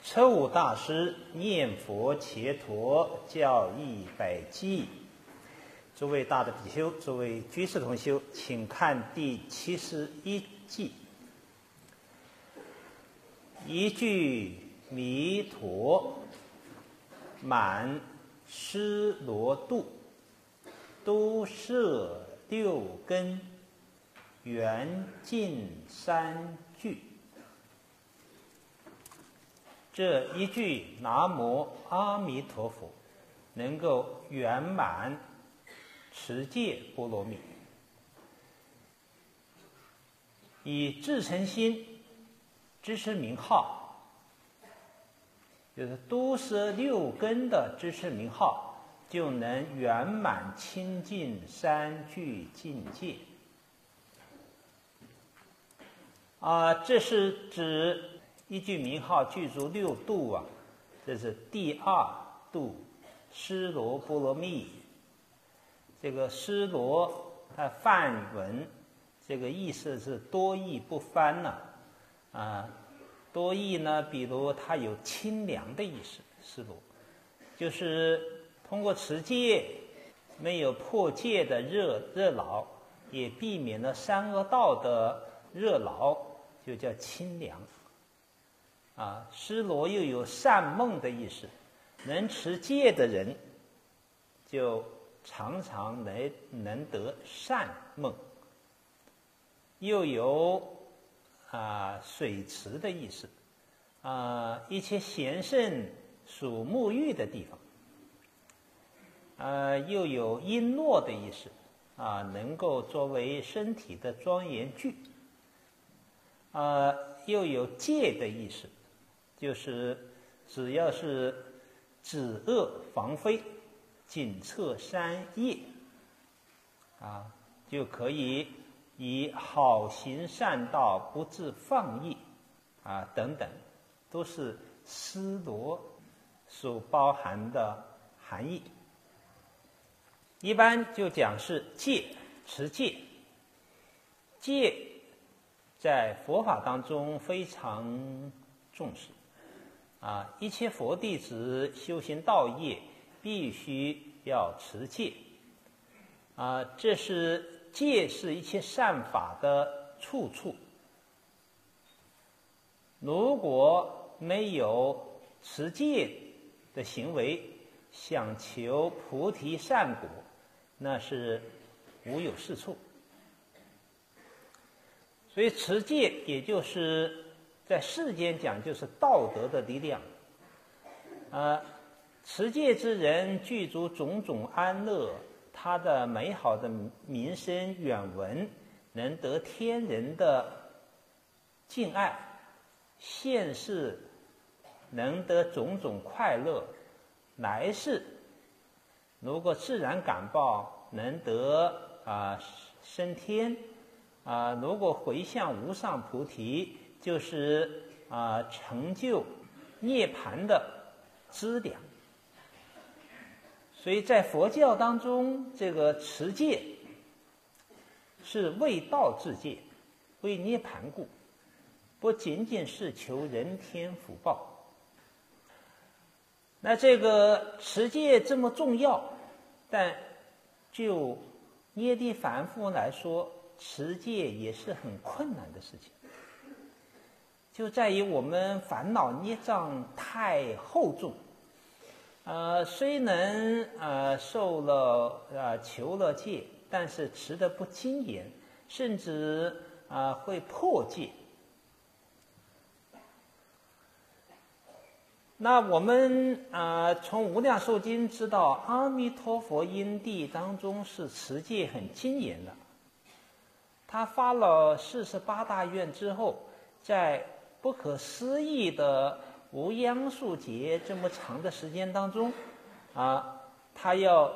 车武大师念佛伽陀教义百记。诸位大的比丘，诸位居士同修，请看第71记。一句弥陀，满施罗度，都摄六根，圆尽三句。这一句南无阿弥陀佛，能够圆满持戒波罗蜜，以至诚心支持名号，就是都摄六根的支持名号，就能圆满清净三句境界。这是指一句名号具足六度啊，这是第二度施罗波罗蜜。这个施罗它梵文这个意思是多义不翻呢，多义呢，比如它有清凉的意思，施罗就是通过持戒，没有破戒的热劳，也避免了三恶道的热劳，就叫清凉。施罗又有善梦的意思，能持戒的人就常常能得善梦，又有水池的意思，一切贤圣属沐浴的地方，又有璎珞的意思，能够作为身体的庄严具，又有戒的意思，就是只要是止恶防非，谨测三业，就可以以好行善道，不自放逸，等等，都是施罗所包含的含义。一般就讲是戒，持戒。戒在佛法当中非常重视，一切佛弟子修行道业必须要持戒，这是戒是一切善法的处处。如果没有持戒的行为，想求菩提善果，那是无有是处。所以持戒也就是在世间讲，就是道德的力量。持戒之人具足种种安乐，他的美好的名声远闻，能得天人的敬爱，现世能得种种快乐，来世如果自然感报，能得升天，如果回向无上菩提，就是成就涅槃的资粮。所以在佛教当中，这个持戒是为道自戒，为涅槃故，不仅仅是求人天福报。那这个持戒这么重要，但就业力凡夫来说，持戒也是很困难的事情，就在于我们烦恼孽障太厚重。虽能受了求了戒，但是持得不精严，甚至会破戒。那我们从无量寿经知道，阿弥陀佛因地当中是持戒很精严的。他发了48大愿之后，在不可思议的无央数劫这么长的时间当中，他要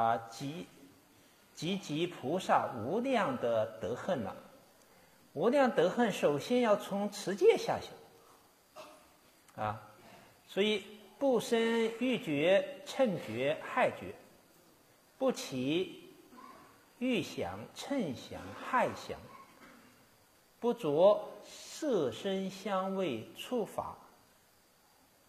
集菩萨无量的德行了。无量德行首先要从持戒下手，所以不生欲觉、嗔觉、害觉，不起欲想、嗔想、害想，不着色声香味触法，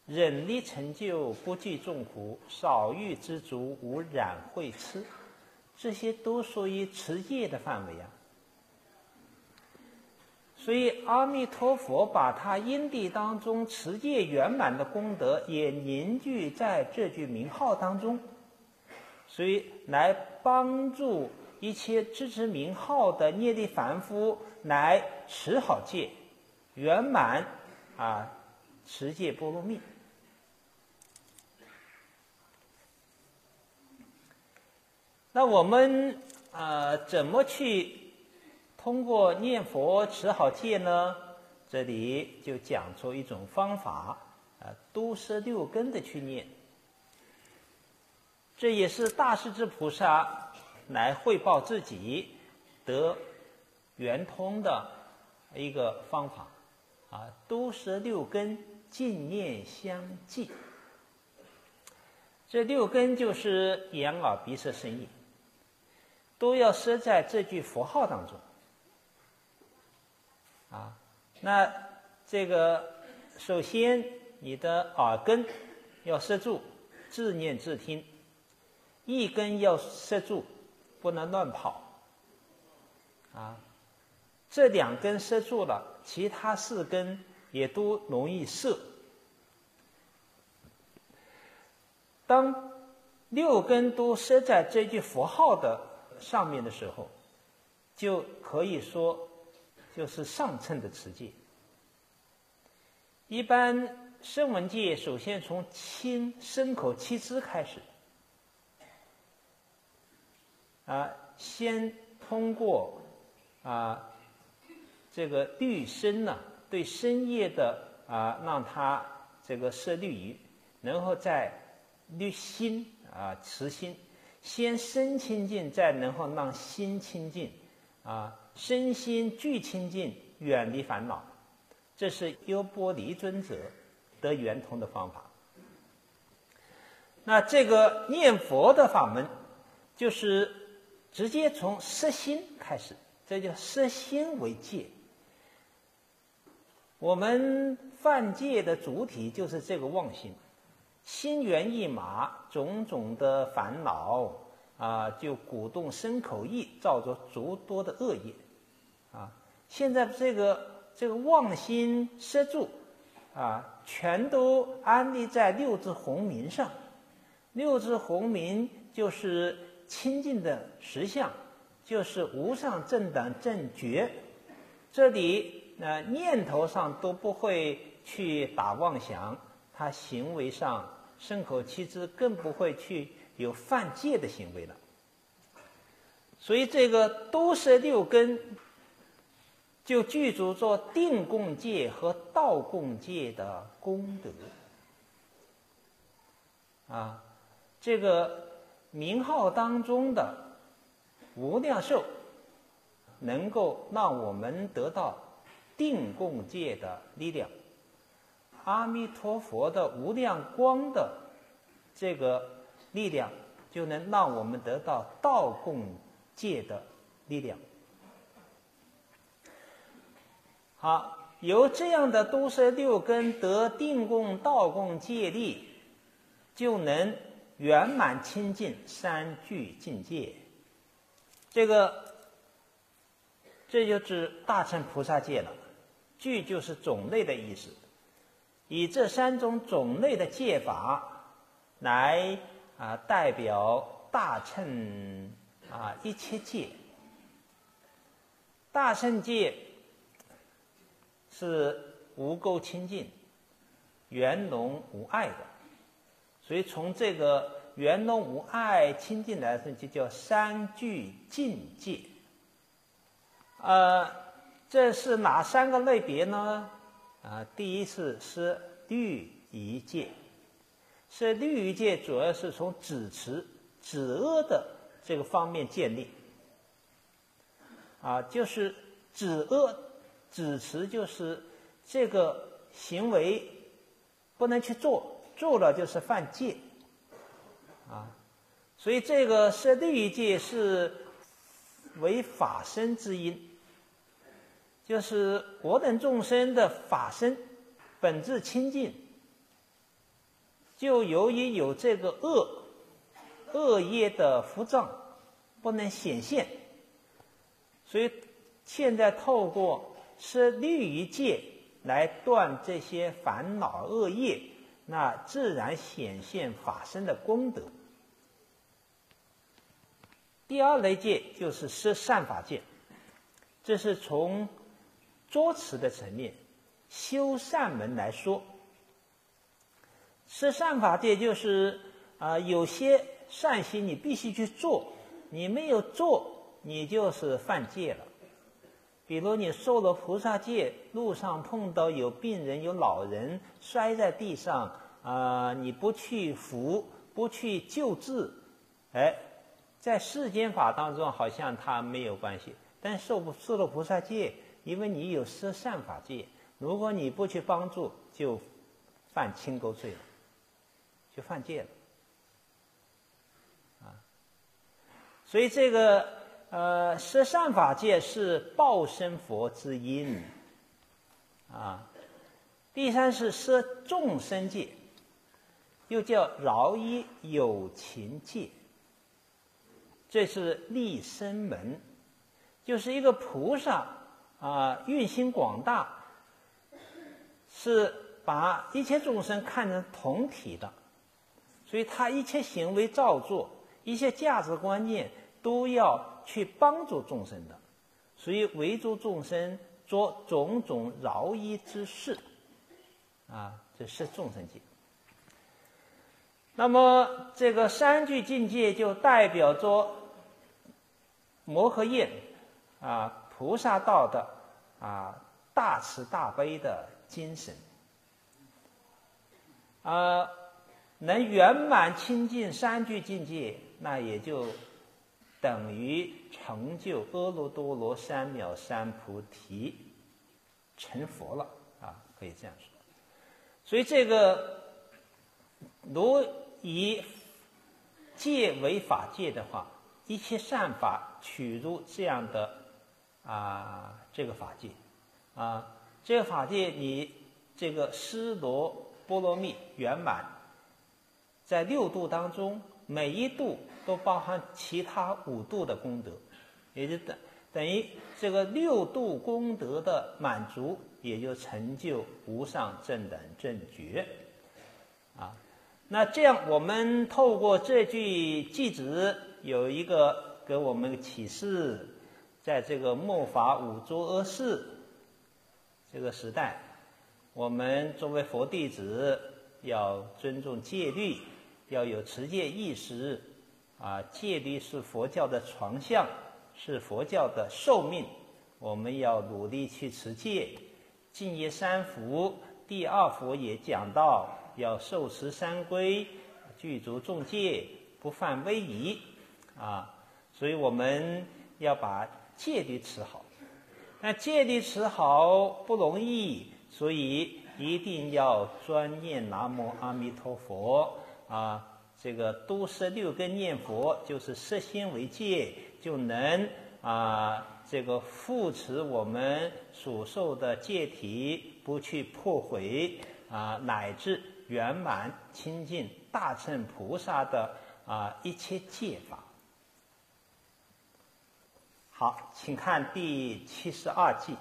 忍力成就，不惧众苦，少欲知足，无染秽痴，这些都属于持戒的范围啊。所以阿弥陀佛把他因地当中持戒圆满的功德也凝聚在这句名号当中，所以来帮助一切支持名号的业力凡夫来持好戒，圆满持戒波罗蜜。那我们怎么去通过念佛持好戒呢？这里就讲出一种方法都摄六根的去念。这也是大势至菩萨来汇报自己得圆通的一个方法都摄六根，净念相继。这六根就是眼耳鼻舌身意，都要摄在这句佛号当中那这个首先你的耳根要摄住，自念自听；意根要摄住，不能乱跑这两根摄住了，其他四根也都容易摄。当六根都摄在这句佛号的上面的时候，就可以说就是上乘的持戒。一般声闻戒首先从亲身口七支开始先通过这个律身对身业的让它这个摄律仪，然后再律心持心，先身清净，再然后让心清净身心俱清净，远离烦恼。这是优波离尊者得圆通的方法。那这个念佛的法门就是直接从摄心开始，这叫摄心为戒。我们犯戒的主体就是这个妄心，心猿意马，种种的烦恼就鼓动身口意，造作诸多的恶业现在这个妄心摄住全都安立在六字洪名上。六字洪名就是清净的实相，就是无上正等正觉。这里念头上都不会去打妄想，他行为上身口七支更不会去有犯戒的行为了。所以这个都摄六根就具足做定共戒和道共戒的功德这个名号当中的无量寿能够让我们得到定共戒的力量，阿弥陀佛的无量光的这个力量就能让我们得到道共戒的力量。好，由这样的都摄六根得定共道共戒力，就能圆满清净三聚境界。这就指大乘菩萨戒了。聚就是种类的意思，以这三种种类的戒法来代表大乘一切戒。大乘戒是无垢清净、圆融无碍的，所以从这个圆融无碍清净来说，就叫三聚境界。这是哪三个类别呢？第一是律仪戒。是律仪戒主要是从止持、止恶的这个方面建立。就是止恶、止持，就是这个行为不能去做，做了就是犯戒。所以这个摄律仪戒是为法身之因。就是我等众生的法身本质清净就由于有这个恶业的伏障不能显现，所以现在透过设律仪戒来断这些烦恼恶业，那自然显现法身的功德。第二类戒就是设善法戒，这是从作持的层面修善门来说。设善法戒就是有些善行你必须去做，你没有做你就是犯戒了。比如你受了菩萨戒，路上碰到有病人有老人摔在地上，你不去扶不去救治，在世间法当中好像他没有关系，但受了菩萨戒，因为你有设善法戒，如果你不去帮助就犯轻勾罪了，就犯戒了所以这个设善法戒是报身佛之因第三是设众生戒，又叫饶益有情戒，这是立身门，就是一个菩萨运行广大，是把一切众生看成同体的，所以他一切行为造作，一些价值观念都要去帮助众生的，所以为诸众生做种种饶益之事这是众生戒。那么这个三聚境界就代表着摩诃厌菩萨道的大慈大悲的精神能圆满亲近三聚境界，那也就等于成就阿耨多罗三藐三菩提，成佛了可以这样说。所以这个如以戒为法界的话，一切善法取入这样的这个法界这个法界你这个尸罗波罗蜜圆满，在6度当中每一度都包含其他5度的功德，也就等于这个6度功德的满足，也就成就无上正等正觉那这样我们透过这句偈子有一个给我们启示，在这个末法五浊恶世这个时代，我们作为佛弟子要尊重戒律，要有持戒意识戒律是佛教的传相，是佛教的寿命，我们要努力去持戒。净业三福第2佛也讲到要受持三规，具足众戒，不犯威仪所以我们要把戒律持好。那戒律持好不容易，所以一定要专念南无阿弥陀佛这个都摄6根念佛，就是摄心为戒，就能这个护持我们所受的戒体不去破毁乃至圆满亲近大乘菩萨的一切戒法。好，请看第72偈。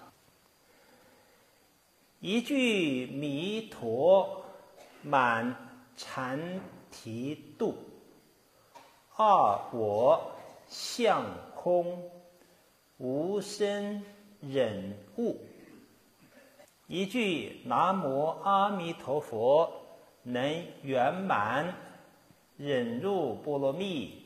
一句弥陀满禅提度，二我相空无生忍悟。一句南无阿弥陀佛能圆满忍入波罗蜜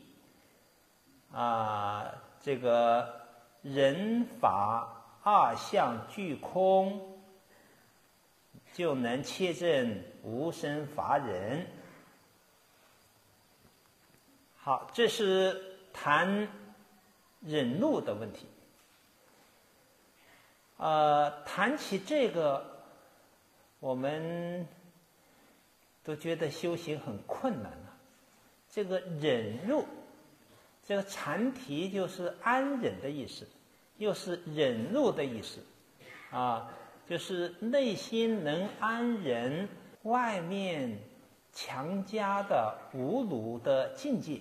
这个人法二相俱空，就能切证无生法忍。好，这是谈忍辱的问题。谈起这个，我们都觉得修行很困难这个忍辱，这个禅题就是安忍的意思，又是忍辱的意思就是内心能安忍，外面强加的侮辱的境界。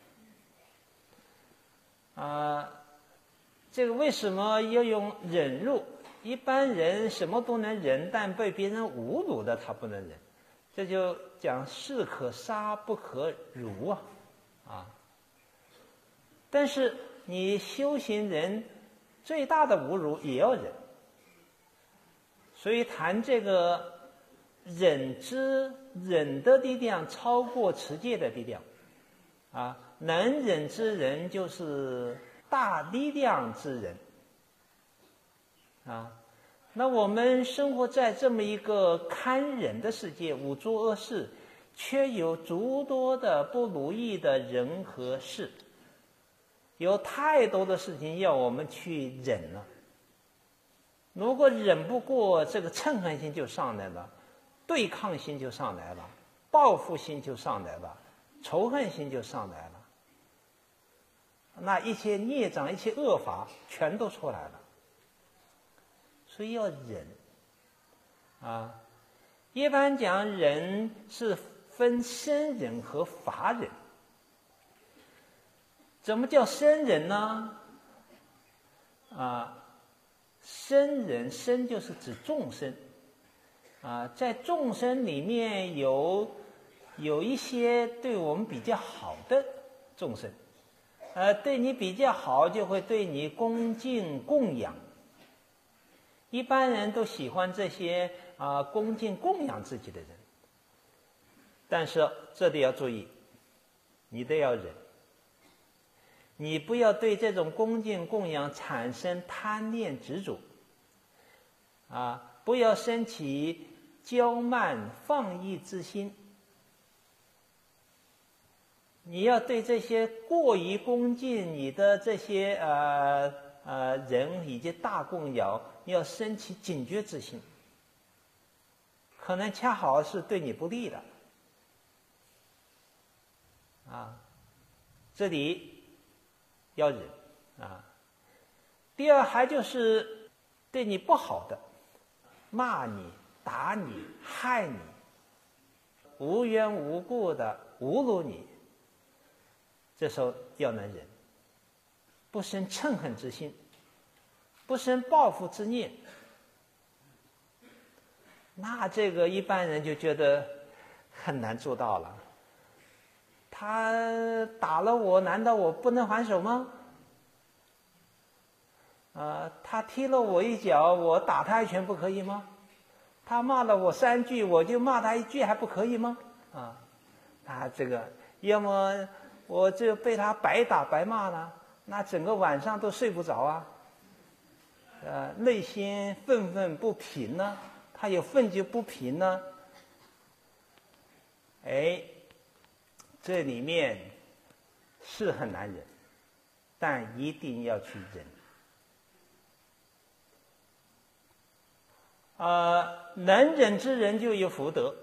这个为什么要用忍辱？一般人什么都能忍，但被别人侮辱的他不能忍。这就讲士可杀不可辱啊！但是你修行人最大的侮辱也要忍，所以谈这个忍的力量超过持戒的力量啊！能忍之人就是大力量之人啊！那我们生活在这么一个堪忍的世界，五浊恶世，却有诸多的不如意的人和事，有太多的事情要我们去忍了。如果忍不过，这个嗔恨心就上来了，对抗心就上来了，报复心就上来了，仇恨心就上来了，那一些孽障、一些恶法全都出来了。所以要忍啊！一般讲忍是分生忍和法忍。怎么叫生忍呢？生忍，生就是指众生在众生里面有一些对我们比较好的众生，对你比较好，就会对你恭敬供养。一般人都喜欢这些恭敬供养自己的人，但是这里要注意，你得要忍，你不要对这种恭敬供养产生贪念执着不要升起骄慢放逸之心。你要对这些过于恭敬你的这些人以及大供养要升起警觉之心，可能恰好是对你不利的这里要忍第二，还就是对你不好的，骂你、打你、害你，无缘无故的侮辱你，这时候要能忍，不生嗔恨之心，不生报复之念。那这个一般人就觉得很难做到了。他打了我，难道我不能还手吗？他踢了我一脚，我打他一拳不可以吗？他骂了我3句，我就骂他1句还不可以吗？这个要么我就被他白打白骂了，那整个晚上都睡不着内心愤愤不平呢，他有愤就不平呢。这里面是很难忍，但一定要去忍。能忍之人就有福德。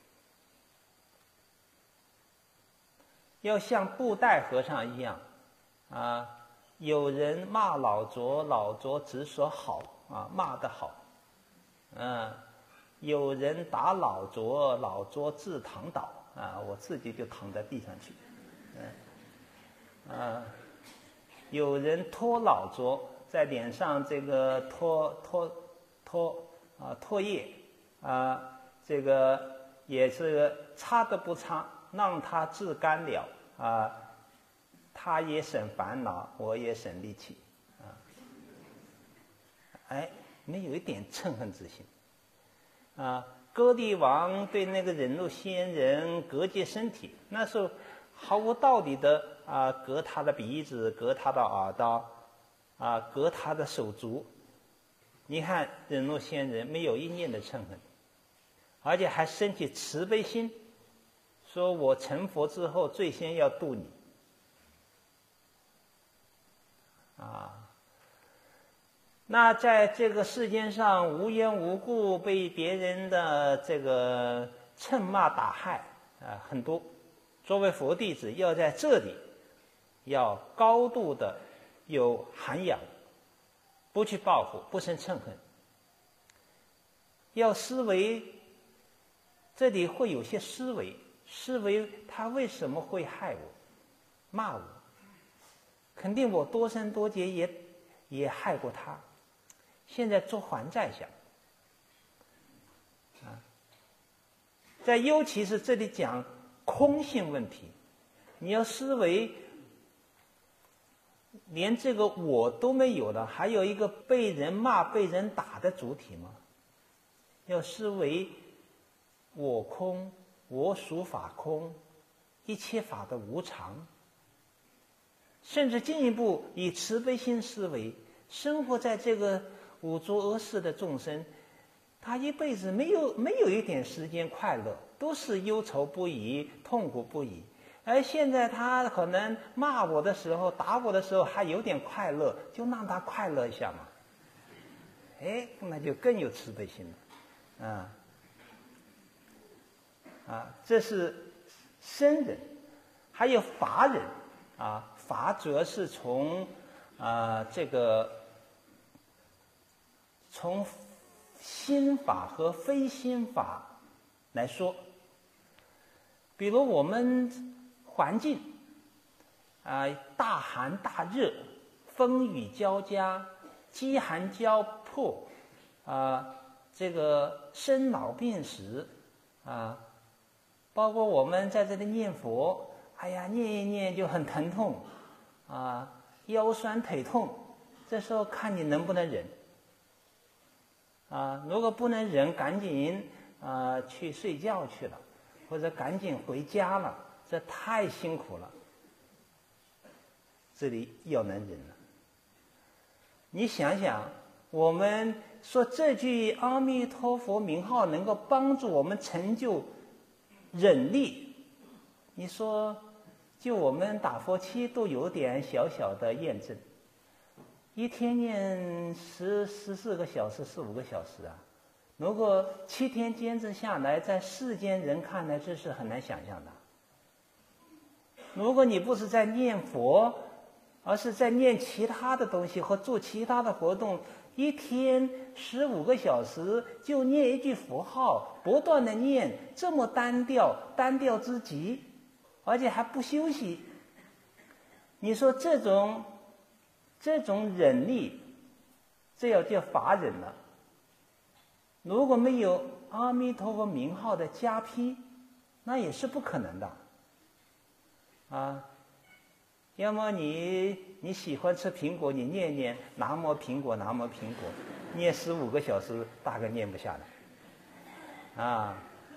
要像布袋和尚一样有人骂老拙，老拙只说好骂得好有人打老拙，老拙自躺倒我自己就躺在地上去有人拖老拙，在脸上这个唾液这个也是擦都不擦，让它自干了他也省烦恼，我也省力气没有一点嗔恨之心歌帝王对那个忍辱仙人割截身体，那时候毫无道理的割他的鼻子，割他的耳朵割他的手足。你看忍辱仙人没有一念的嗔恨，而且还升起慈悲心，说我成佛之后最先要度你那在这个世间上无缘无故被别人的这个称骂打害很多。作为佛弟子，要在这里要高度的有涵养，不去报复，不生嗔恨。要思维，这里会有些思维思维他为什么会害我、骂我？肯定我多生多劫也害过他，现在做还债想。在尤其是这里讲空性问题，你要思维连这个我都没有了，还有一个被人骂、被人打的主体吗？要思维我空，我属法空，一切法的无常。甚至进一步以慈悲心思维，生活在这个五浊恶世的众生，他一辈子没有一点时间快乐，都是忧愁不已、痛苦不已。而现在他可能骂我的时候、打我的时候还有点快乐，就让他快乐一下嘛。那就更有慈悲心了。这是僧人，还有法人啊。法主要是从从心法和非心法来说。比如我们环境大寒大热，风雨交加，饥寒交迫，这个生老病死包括我们在这里念佛，念一念就很疼痛腰酸腿痛，这时候看你能不能忍如果不能忍，赶紧去睡觉去了，或者赶紧回家了，这太辛苦了。这里要能忍了。你想想，我们说这句阿弥陀佛名号能够帮助我们成就忍力，你说就我们打佛七都有点小小的验证，一天念14个小时、15个小时如果7天坚持下来，在世间人看来这是很难想象的。如果你不是在念佛，而是在念其他的东西或做其他的活动，一天15个小时就念一句佛号，不断的念，这么单调之极，而且还不休息。你说这种忍力，这要叫法忍了。如果没有阿弥陀佛名号的加披，那也是不可能的要么你喜欢吃苹果，你念南无苹果南无苹果，念15个小时大概念不下来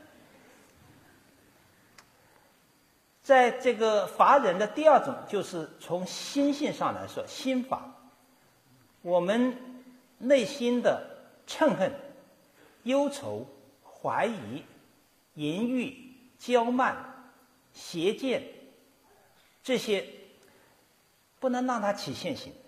在这个法忍的第二种，就是从心性上来说，心法，我们内心的嗔恨、忧愁、怀疑、淫欲、骄慢、邪见，这些不能让它起现行，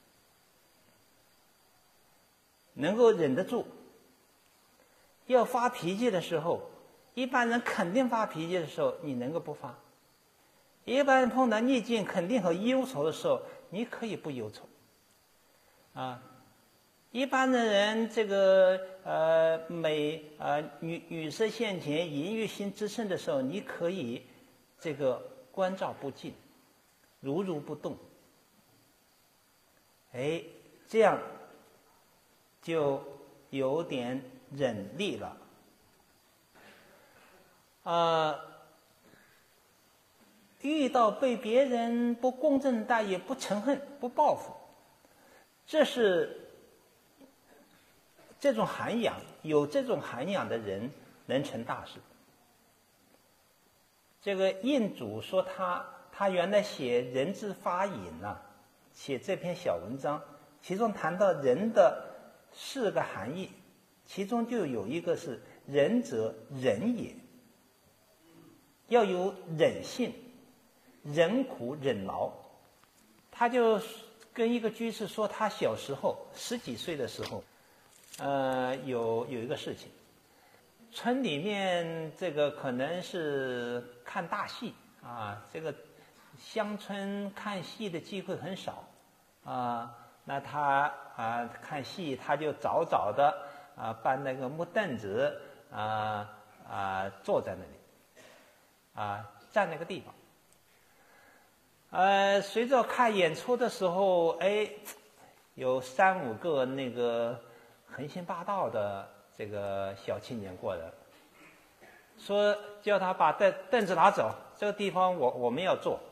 能够忍得住。要发脾气的时候，一般人肯定发脾气的时候，你能够不发；一般人碰到逆境、肯定和忧愁的时候，你可以不忧愁一般的人，这个女色现前、淫欲心之盛的时候，你可以这个观照不进，如不动。这样就有点忍力了。遇到被别人不公正待遇、不嗔恨、不报复，这是这种涵养，有这种涵养的人能成大事。这个印主说他原来写人之法隐写这篇小文章，其中谈到人的4个含义，其中就有一个是仁者忍也，要有忍性，忍苦忍劳。他就跟一个居士说，他小时候10几岁的时候有一个事情，村里面这个可能是看大戏这个乡村看戏的机会很少那他看戏他就早的搬那个木凳子坐在那里。 站那个地方。随着看演出的时候，有3、5个那个横行霸道的这个小青年过来，说叫他把凳子拿走，这个地方我们要坐。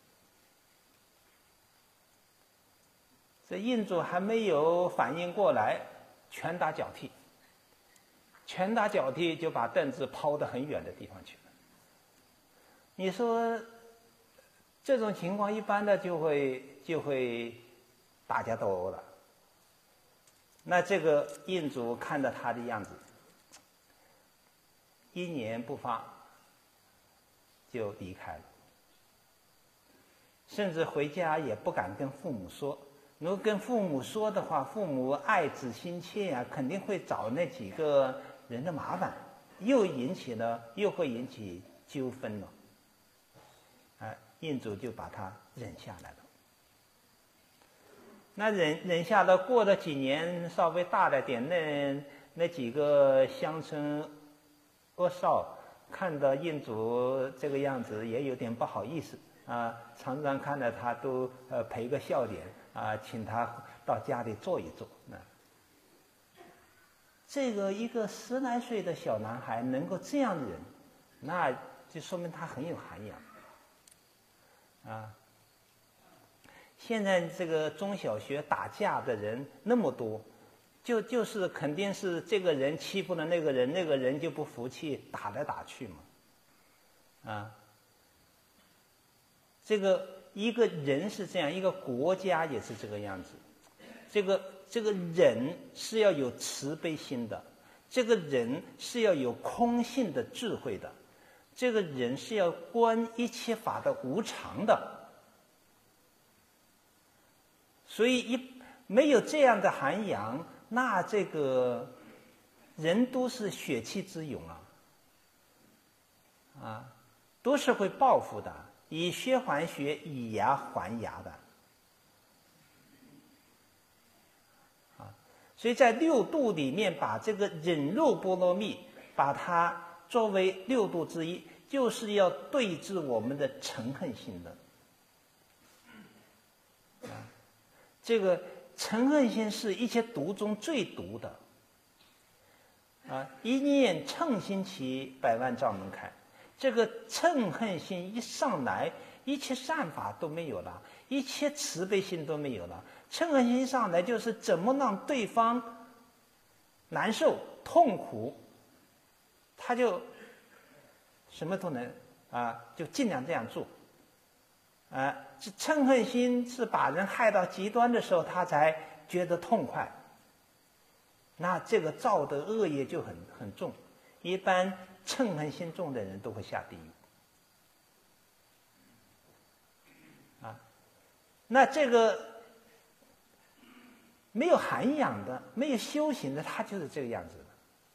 这印主还没有反应过来，拳打脚踢，拳打脚踢就把凳子抛得很远的地方去了。你说这种情况一般的就会打架斗殴了。那这个印主看到他的样子，一言不发就离开了，甚至回家也不敢跟父母说。如果跟父母说的话，父母爱子心切呀，肯定会找那几个人的麻烦，又会引起纠纷了。印主就把他忍下来了。那忍下了，过了几年，稍微大了点，那几个乡村恶少看到印主这个样子，也有点不好意思常常看到他都赔个笑脸请他到家里坐一坐。这个一个10来岁的小男孩能够这样忍，那就说明他很有涵养。现在这个中小学打架的人那么多，就是肯定是这个人欺负了那个人，那个人就不服气，打来打去嘛。这个一个人是这样，一个国家也是这个样子。这个人是要有慈悲心的，这个人是要有空性的智慧的，这个人是要观一切法的无常的。所以没有这样的涵养，那这个人都是血气之勇都是会报复的，以血还血，以牙还牙的。所以在6度里面，把这个忍辱波罗蜜，把它作为6度之一，就是要对治我们的嗔恨心的。这个嗔恨心是一切毒中最毒的。一念嗔心起，百万障门开。这个嗔恨心一上来，一切善法都没有了，一切慈悲心都没有了。嗔恨心一上来，就是怎么让对方难受痛苦，他就什么都能就尽量这样做。这嗔恨心是把人害到极端的时候，他才觉得痛快。那这个造的恶业就很重，一般嗔恨心重的人都会下地狱。那这个没有涵养的、没有修行的，他就是这个样子的。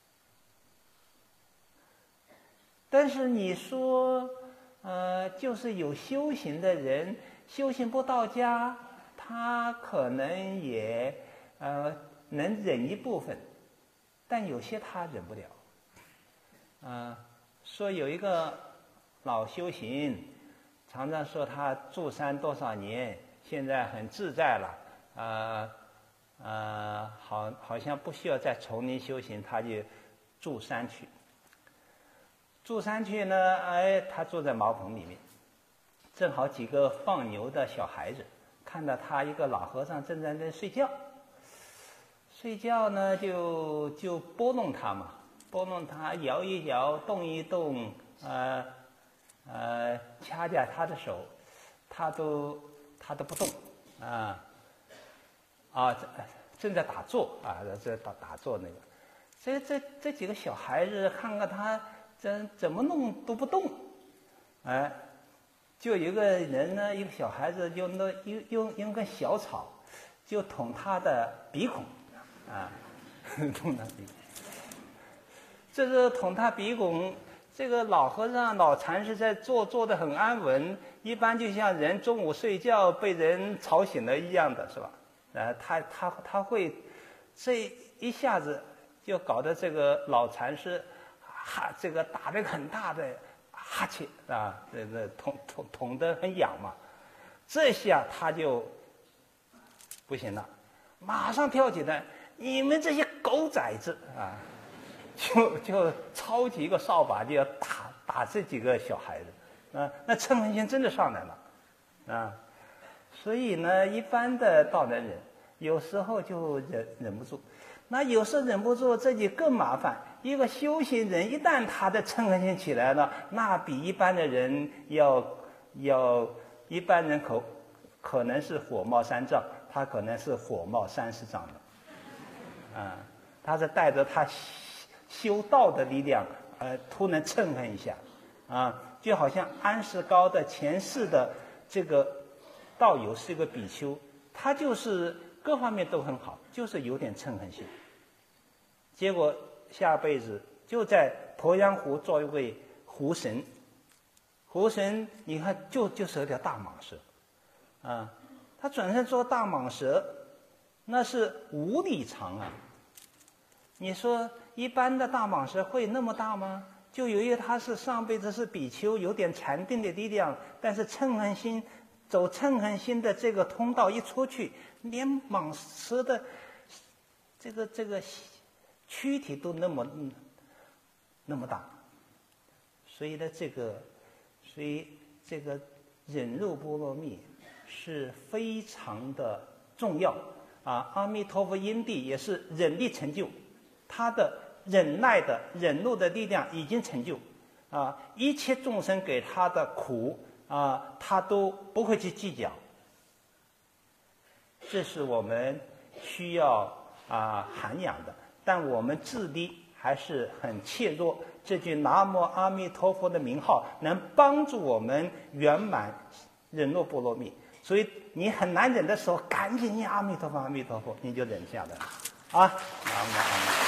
但是你说，就是有修行的人，修行不到家，他可能也能忍一部分，但有些他忍不了。说有一个老修行，常常说他住山多少年，现在很自在了，好像不需要在丛林修行，他就住山去。住山去呢，他住在茅棚里面，正好几个放牛的小孩子看到他一个老和尚正在那睡觉，呢就拨弄他嘛，拨弄他，摇一摇，动一动，掐架他的手，他都不动，正在打坐这打坐那个，这几个小孩子看看他怎么弄都不动，就有一个人呢，一个小孩子用根小草就捅他的鼻孔，捅他鼻孔。这个捅他鼻孔，这个老和尚、老禅师在坐得很安稳，一般就像人中午睡觉被人吵醒了一样的，是吧？他会这一下子就搞得这个老禅师这个打了个很大的哈气啊，捅得很痒嘛，这下他就不行了，马上跳起来，你们这些狗崽子啊，就抄起一个扫把就要打这几个小孩子啊，那嗔恨心真的上来了啊，所以呢，一般的道能人有时候就忍不住，那有时忍不住这就更麻烦。一个修行人一旦他的嗔恨心起来了，那比一般的人要一般人可能是火冒三丈，他可能是火冒30丈的，啊，他是带着他修道的力量，突然嗔恨一下，啊，就好像安世高的前世的这个道友是一个比丘，他就是各方面都很好，就是有点嗔恨心，结果下辈子就在鄱阳湖做一位湖神，湖神你看就是一条大蟒蛇，啊，他转身做大蟒蛇，那是5里长啊！你说一般的大蟒蛇会那么大吗？就由于他是上辈子是比丘，有点禅定的力量，但是嗔恨心走嗔恨心的这个通道一出去，连蟒蛇的这个躯体都那么大，所以呢，这个忍辱波罗蜜是非常的重要啊！阿弥陀佛因地也是忍力成就，他的忍耐的忍辱的力量已经成就啊！一切众生给他的苦啊，他都不会去计较。这是我们需要涵养的，但我们自力还是很怯弱。这句南无阿弥陀佛的名号能帮助我们圆满忍辱波罗蜜，所以你很难忍的时候，赶紧念阿弥陀佛，阿弥陀佛，你就忍下来了啊！南无阿弥陀佛。